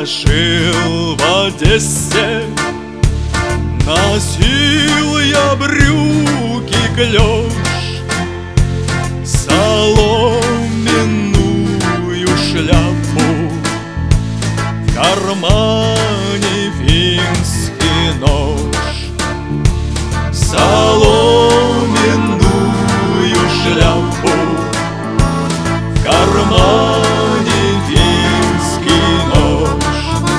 жил в Одессе, носил я брюки клеш, соломенную шляпу, в кармане финский нож. Соломенную шляпу, в кармане финский нож.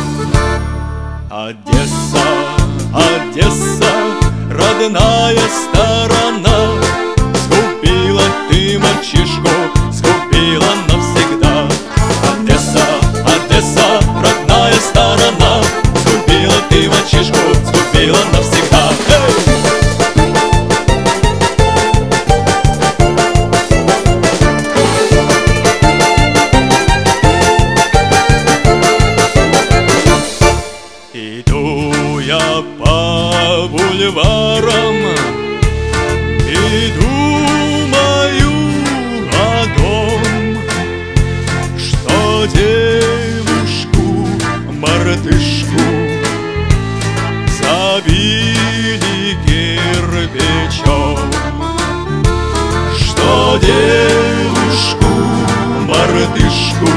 Одесса, Одесса, родная сторона, сгубила ты мальчишку, сгубила навсегда. Одесса, Одесса, родная сторона, сгубила ты мальчишку, сгубила навсегда. Иду я по бульварам и думаю о том, что девушку-мартышку забили кирпичом, что девушку-мартышку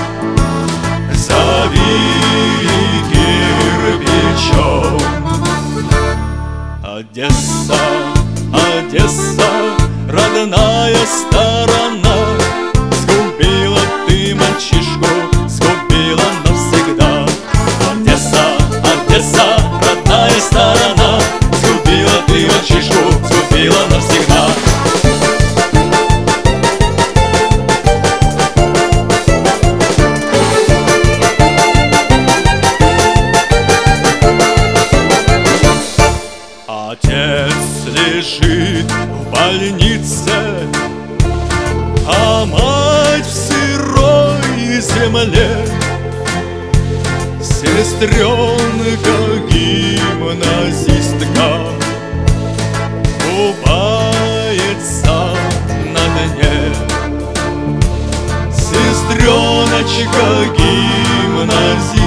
забили кирпичом. Одесса, Одесса, родная сторона, сгубила ты мальчишку, сгубила навсегда. Одесса, Одесса, родная сторона, сгубила ты мальчишку, сгубила навсегда. Отец лежит в больнице, а мать в сырой земле. Сестренка-гимназистка купается на дне. Сестреночка-гимназистка